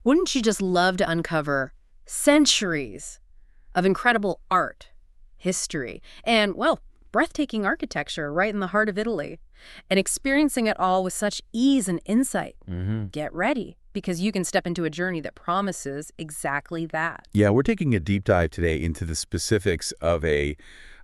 Wouldn't you just love to uncover centuries of incredible art, history, and, well, breathtaking architecture right in the heart of Italy, and experiencing it all with such ease and insight? Get ready, because you can step into a journey that promises exactly that. Yeah, we're taking a deep dive today into the specifics of a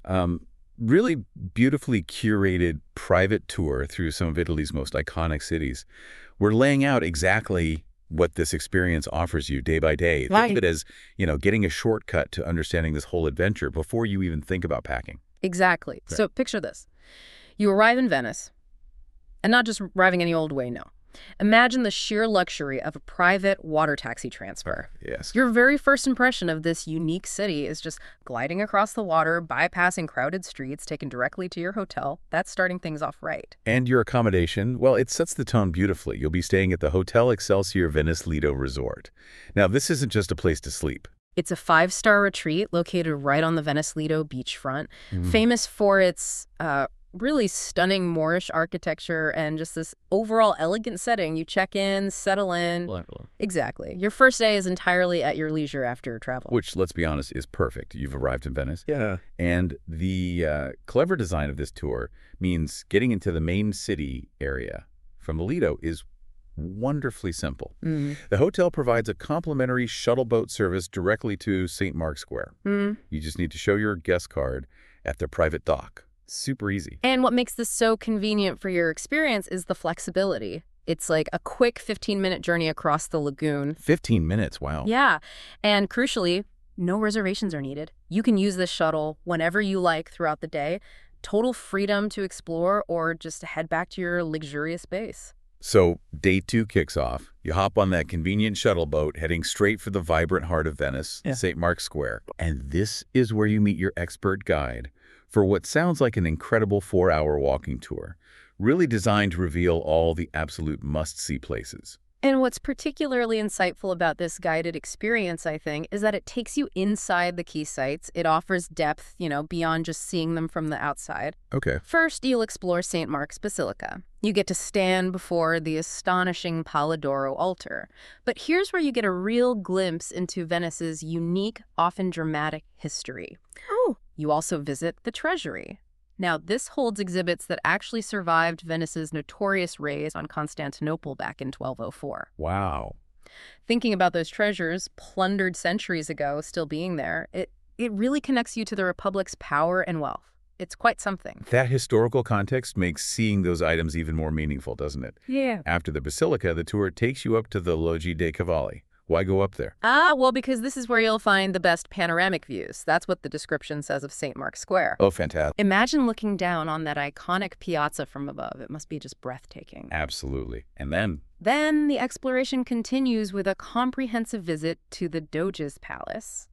really beautifully curated private tour through some of Italy's most iconic cities. We're laying out exactly what this experience offers you day by day. Right. Think of it as, getting a shortcut to understanding this whole adventure before you even think about packing. Exactly. Right. So picture this. You arrive in Venice, and not just arriving any old way, no. Imagine the sheer luxury of a private water taxi transfer. Yes. Your very first impression of this unique city is just gliding across the water, bypassing crowded streets, taken directly to your hotel. That's starting things off right. And your accommodation, well, it sets the tone beautifully. You'll be staying at the Hotel Excelsior Venice Lido Resort. Now, this isn't just a place to sleep. It's a 5-star retreat located right on the Venice Lido beachfront, famous for its really stunning Moorish architecture and just this overall elegant setting. You check in, settle in. Exactly. Your first day is entirely at your leisure after travel. Which, let's be honest, is perfect. You've arrived in Venice. Yeah. And the clever design of this tour means getting into the main city area from the Lido is wonderfully simple. The hotel provides a complimentary shuttle boat service directly to St. Mark's Square. You just need to show your guest card at their private dock. Super easy. And what makes this so convenient for your experience is the flexibility. It's like a quick 15-minute journey across the lagoon. 15 minutes, wow. Yeah. And crucially, no reservations are needed. You can use this shuttle whenever you like throughout the day. Total freedom to explore or just head back to your luxurious base. So day 2 kicks off. You hop on that convenient shuttle boat heading straight for the vibrant heart of Venice, St. Mark's Square. And this is where you meet your expert guide for what sounds like an incredible 4-hour walking tour, really designed to reveal all the absolute must-see places. And what's particularly insightful about this guided experience, I think, is that it takes you inside the key sites. It offers depth, beyond just seeing them from the outside. Okay. First, you'll explore St. Mark's Basilica. You get to stand before the astonishing Palla d'Oro altar. But here's where you get a real glimpse into Venice's unique, often dramatic history. Oh. You also visit the Treasury. Now, this holds exhibits that actually survived Venice's notorious raids on Constantinople back in 1204. Wow. Thinking about those treasures plundered centuries ago still being there, it really connects you to the Republic's power and wealth. It's quite something. That historical context makes seeing those items even more meaningful, doesn't it? Yeah. After the Basilica, the tour takes you up to the Loggia dei Cavalli. Why go up there? Well, because this is where you'll find the best panoramic views. That's what the description says of St. Mark's Square. Oh, fantastic. Imagine looking down on that iconic piazza from above. It must be just breathtaking. Absolutely. And then? Then the exploration continues with a comprehensive visit to the Doge's Palace.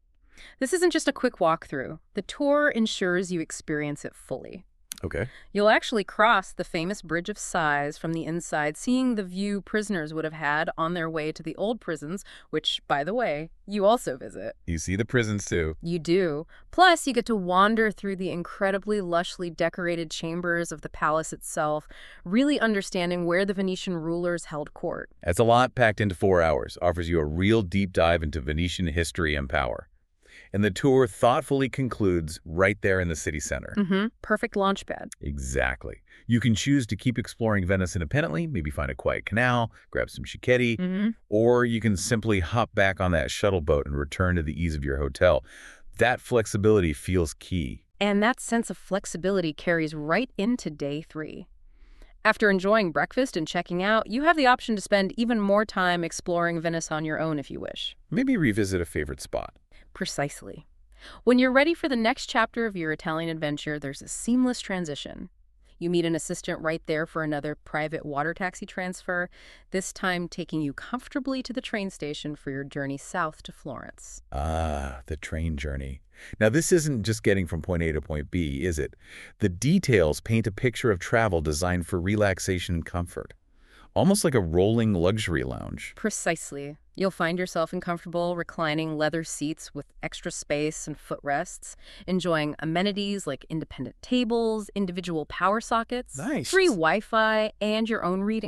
This isn't just a quick walkthrough. The tour ensures you experience it fully. Okay. You'll actually cross the famous Bridge of Sighs from the inside, seeing the view prisoners would have had on their way to the old prisons, which, by the way, you also visit. You see the prisons, too. You do. Plus, you get to wander through the incredibly lushly decorated chambers of the palace itself, really understanding where the Venetian rulers held court. That's a lot packed into 4 hours. Offers you a real deep dive into Venetian history and power. And the tour thoughtfully concludes right there in the city center. Perfect launchpad. Exactly. You can choose to keep exploring Venice independently, maybe find a quiet canal, grab some cicchetti, or you can simply hop back on that shuttle boat and return to the ease of your hotel. That flexibility feels key. And that sense of flexibility carries right into day 3. After enjoying breakfast and checking out, you have the option to spend even more time exploring Venice on your own if you wish. Maybe revisit a favorite spot. Precisely. When you're ready for the next chapter of your Italian adventure, there's a seamless transition. You meet an assistant right there for another private water taxi transfer, this time taking you comfortably to the train station for your journey south to Florence. Ah, the train journey. Now, this isn't just getting from point A to point B, is it? The details paint a picture of travel designed for relaxation and comfort. Almost like a rolling luxury lounge. Precisely. You'll find yourself in comfortable, reclining leather seats with extra space and footrests, enjoying amenities like independent tables, individual power sockets, Nice. free Wi-Fi, and your own reading light.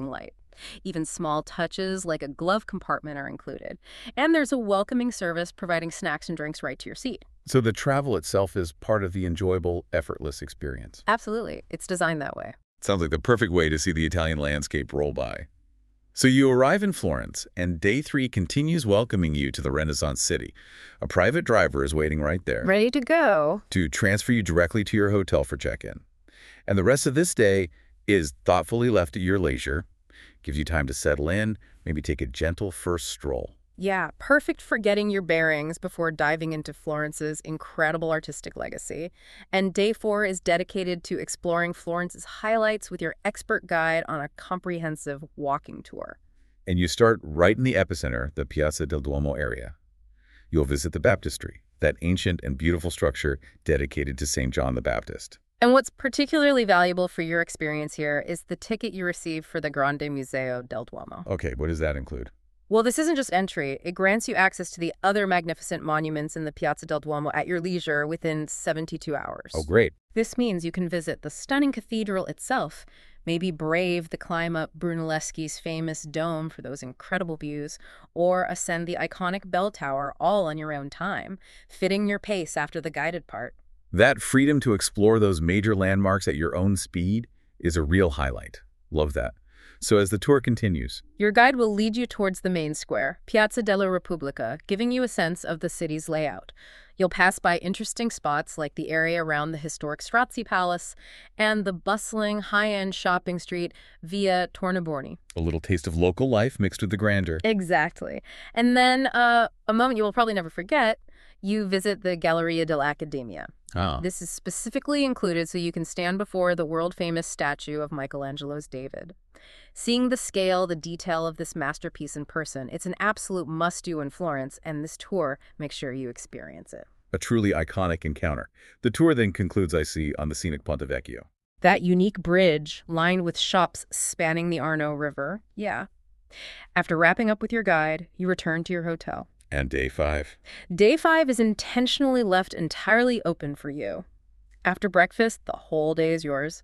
Even small touches like a glove compartment are included. And there's a welcoming service providing snacks and drinks right to your seat. So the travel itself is part of the enjoyable, effortless experience. Absolutely. It's designed that way. Sounds like the perfect way to see the Italian landscape roll by. So you arrive in Florence, and day 3 continues welcoming you to the Renaissance city. A private driver is waiting right there Ready to go. to transfer you directly to your hotel for check-in. And the rest of this day is thoughtfully left at your leisure, gives you time to settle in, maybe take a gentle first stroll. Yeah, perfect for getting your bearings before diving into Florence's incredible artistic legacy. And day 4 is dedicated to exploring Florence's highlights with your expert guide on a comprehensive walking tour. And you start right in the epicenter, the Piazza del Duomo area. You'll visit the baptistry, that ancient and beautiful structure dedicated to St. John the Baptist. And what's particularly valuable for your experience here is the ticket you receive for the Grande Museo del Duomo. Okay, what does that include? Well, this isn't just entry. It grants you access to the other magnificent monuments in the Piazza del Duomo at your leisure within 72 hours. Oh, great. This means you can visit the stunning cathedral itself, maybe brave the climb up Brunelleschi's famous dome for those incredible views, or ascend the iconic bell tower all on your own time, fitting your pace after the guided part. That freedom to explore those major landmarks at your own speed is a real highlight. Love that. So as the tour continues, Your guide will lead you towards the main square, Piazza della Repubblica, giving you a sense of the city's layout. You'll pass by interesting spots like the area around the historic Strozzi Palace and the bustling, high-end shopping street Via Tornabuoni. a little taste of local life mixed with the grandeur. Exactly. And then a moment you will probably never forget, you visit the Galleria dell'Accademia. Ah, This is specifically included so you can stand before the world-famous statue of Michelangelo's David. Seeing the scale, the detail of this masterpiece in person, it's an absolute must-do in Florence, and this tour makes sure you experience it. a truly iconic encounter. The tour then concludes, I see, on the scenic Ponte Vecchio. That unique bridge, lined with shops spanning the Arno River, yeah. After wrapping up with your guide, you return to your hotel. And day 5. Day 5 is intentionally left entirely open for you. After breakfast, the whole day is yours.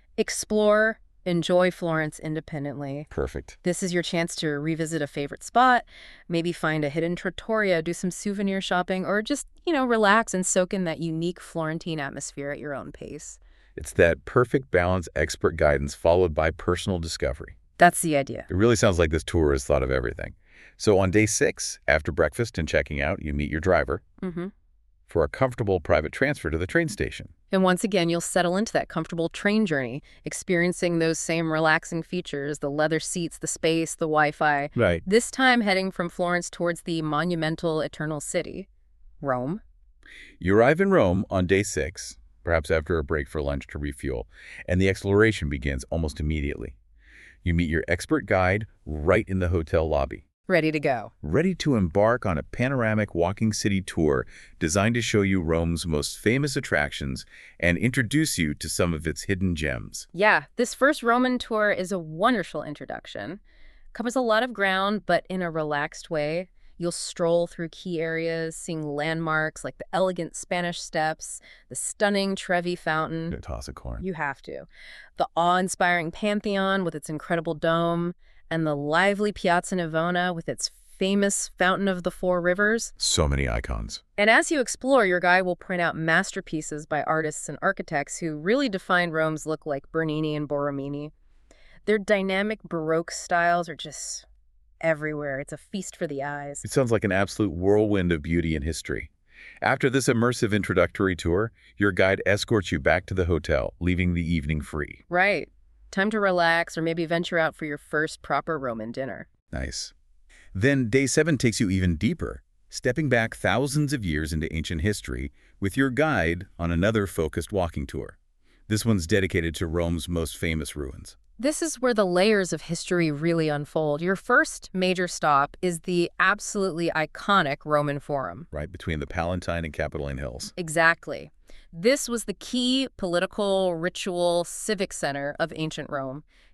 Explore, enjoy Florence independently. Perfect. This is your chance to revisit a favorite spot, maybe find a hidden trattoria, do some souvenir shopping, or just, relax and soak in that unique Florentine atmosphere at your own pace. It's that perfect balance, expert guidance followed by personal discovery. That's the idea. It really sounds like this tour has thought of everything. So on day 6, after breakfast and checking out, you meet your driver Mm-hmm. for a comfortable private transfer to the train station. And once again, you'll settle into that comfortable train journey, experiencing those same relaxing features, the leather seats, the space, the Wi-Fi. Right. This time heading from Florence towards the monumental Eternal City, Rome. You arrive in Rome on day 6, perhaps after a break for lunch to refuel, and the exploration begins almost immediately. You meet your expert guide right in the hotel lobby, Ready to go. ready to embark on a panoramic walking city tour designed to show you Rome's most famous attractions and introduce you to some of its hidden gems. Yeah, this first Roman tour is a wonderful introduction. Covers a lot of ground, but in a relaxed way. You'll stroll through key areas, seeing landmarks like the elegant Spanish Steps, the stunning Trevi Fountain. Gonna toss a coin. You have to. The awe-inspiring Pantheon with its incredible dome, and the lively Piazza Navona with its famous Fountain of the Four Rivers. So many icons. And as you explore, your guide will point out masterpieces by artists and architects who really defined Rome's look, like Bernini and Borromini. Their dynamic Baroque styles are just everywhere. It's a feast for the eyes. It sounds like an absolute whirlwind of beauty and history. After this immersive introductory tour, your guide escorts you back to the hotel, leaving the evening free. Right. Time to relax or maybe venture out for your first proper Roman dinner. Nice. Then day 7 takes you even deeper, stepping back thousands of years into ancient history with your guide on another focused walking tour. This one's dedicated to Rome's most famous ruins. This is where the layers of history really unfold. Your first major stop is the absolutely iconic Roman Forum. Right between the Palatine and Capitoline Hills. Exactly. This was the key political, ritual, civic center of ancient Rome.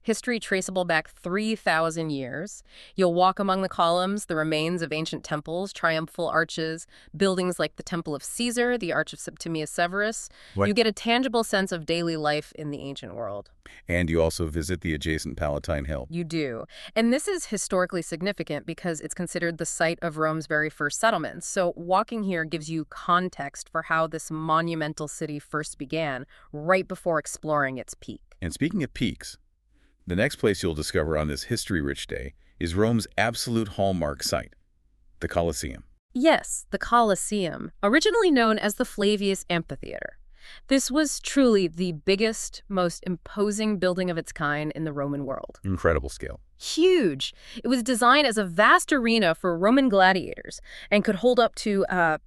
history traceable back 3,000 years. You'll walk among the columns, the remains of ancient temples, triumphal arches, buildings like the Temple of Caesar, the Arch of Septimius Severus. What? You get a tangible sense of daily life in the ancient world. And you also visit the adjacent Palatine Hill. You do. And this is historically significant because it's considered the site of Rome's very first settlements. So walking here gives you context for how this monumental city first began, right before exploring its peak. And speaking of peaks, the next place you'll discover on this history-rich day is Rome's absolute hallmark site, the Colosseum. Yes, the Colosseum, originally known as the Flavius Amphitheater. This was truly the biggest, most imposing building of its kind in the Roman world. Incredible scale. Huge. It was designed as a vast arena for Roman gladiators and could hold up to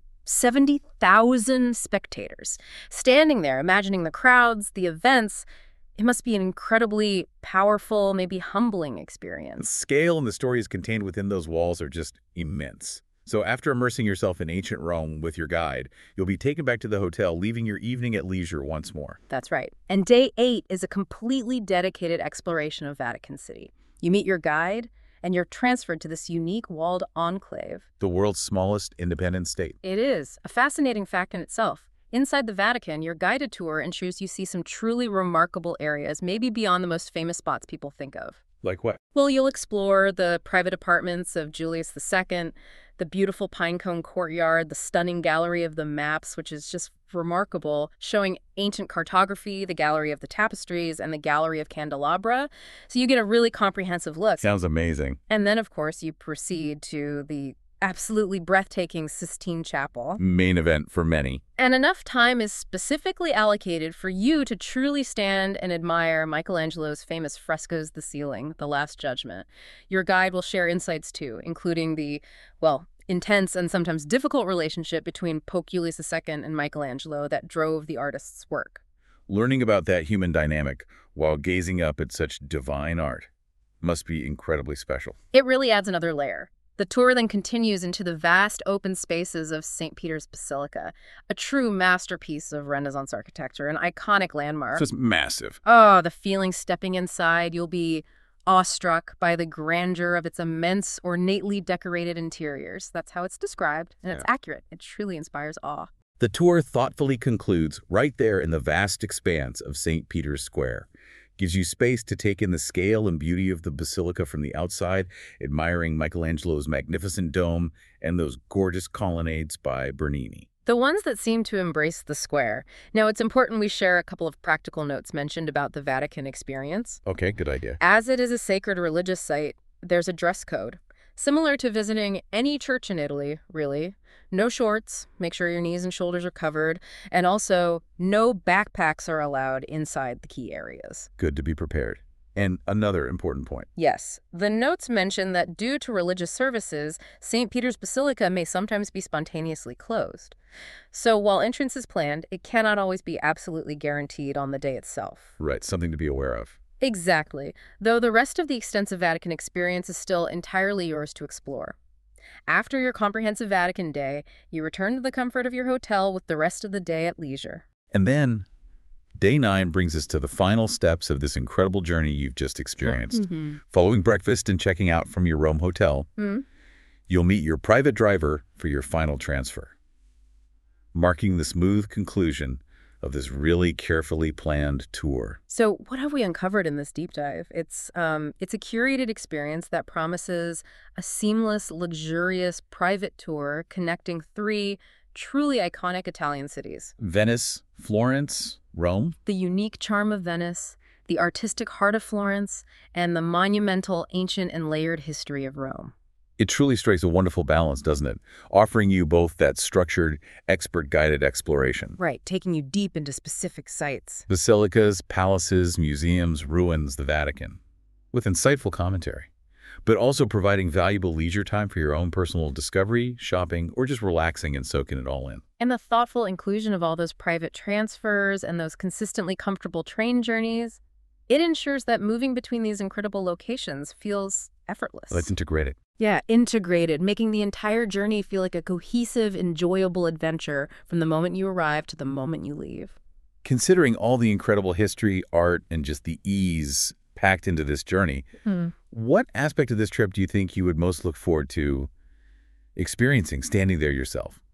70,000 spectators. Standing there, imagining the crowds, the events, it must be an incredibly powerful, maybe humbling experience. The scale and the stories contained within those walls are just immense. So after immersing yourself in ancient Rome with your guide, you'll be taken back to the hotel, leaving your evening at leisure once more. That's right. And day 8 is a completely dedicated exploration of Vatican City. You meet your guide, and you're transferred to this unique walled enclave. The world's smallest independent state. It is a fascinating fact in itself. Inside the Vatican, your guided tour ensures you see some truly remarkable areas, maybe beyond the most famous spots people think of. Like what? Well, you'll explore the private apartments of Julius II, the beautiful pinecone courtyard, the stunning gallery of the maps, which is just remarkable, showing ancient cartography, the gallery of the tapestries, and the gallery of candelabra. So you get a really comprehensive look. Sounds amazing. And then, of course, you proceed to the absolutely breathtaking Sistine Chapel. Main event for many. And enough time is specifically allocated for you to truly stand and admire Michelangelo's famous frescoes, The Ceiling, The Last Judgment. Your guide will share insights too, including the, intense and sometimes difficult relationship between Pope Julius II and Michelangelo that drove the artist's work. Learning about that human dynamic while gazing up at such divine art must be incredibly special. It really adds another layer. The tour then continues into the vast open spaces of St. Peter's Basilica, a true masterpiece of Renaissance architecture, an iconic landmark. So it's massive. Oh, the feeling stepping inside. You'll be awestruck by the grandeur of its immense, ornately decorated interiors. That's how it's described, and it's accurate. It truly inspires awe. The tour thoughtfully concludes right there in the vast expanse of St. Peter's Square. Gives you space to take in the scale and beauty of the basilica from the outside, admiring Michelangelo's magnificent dome and those gorgeous colonnades by Bernini. The ones that seem to embrace the square. Now, it's important we share a couple of practical notes mentioned about the Vatican experience. Okay, good idea. As it is a sacred religious site, there's a dress code. Similar to visiting any church in Italy, really. No shorts, make sure your knees and shoulders are covered, and also no backpacks are allowed inside the key areas. Good to be prepared. And another important point. Yes, the notes mention that due to religious services, St. Peter's Basilica may sometimes be spontaneously closed. So while entrance is planned, it cannot always be absolutely guaranteed on the day itself. Right, something to be aware of. Exactly, though the rest of the extensive Vatican experience is still entirely yours to explore. After your comprehensive Vatican day, you return to the comfort of your hotel with the rest of the day at leisure. And then, day 9 brings us to the final steps of this incredible journey you've just experienced. Following breakfast and checking out from your Rome hotel, you'll meet your private driver for your final transfer, marking the smooth conclusion of this really carefully planned tour. So what have we uncovered in this deep dive? It's a curated experience that promises a seamless, luxurious private tour connecting 3 truly iconic Italian cities. Venice, Florence, Rome. The unique charm of Venice, the artistic heart of Florence, and the monumental, ancient, and layered history of Rome. It truly strikes a wonderful balance, doesn't it? Offering you both that structured, expert-guided exploration. Right, taking you deep into specific sites. Basilicas, palaces, museums, ruins, the Vatican. With insightful commentary. But also providing valuable leisure time for your own personal discovery, shopping, or just relaxing and soaking it all in. And the thoughtful inclusion of all those private transfers and those consistently comfortable train journeys, it ensures that moving between these incredible locations feels effortless. Let's integrate it. Yeah, integrated, making the entire journey feel like a cohesive, enjoyable adventure from the moment you arrive to the moment you leave. Considering all the incredible history, art, and just the ease packed into this journey. What aspect of this trip do you think you would most look forward to experiencing, standing there yourself?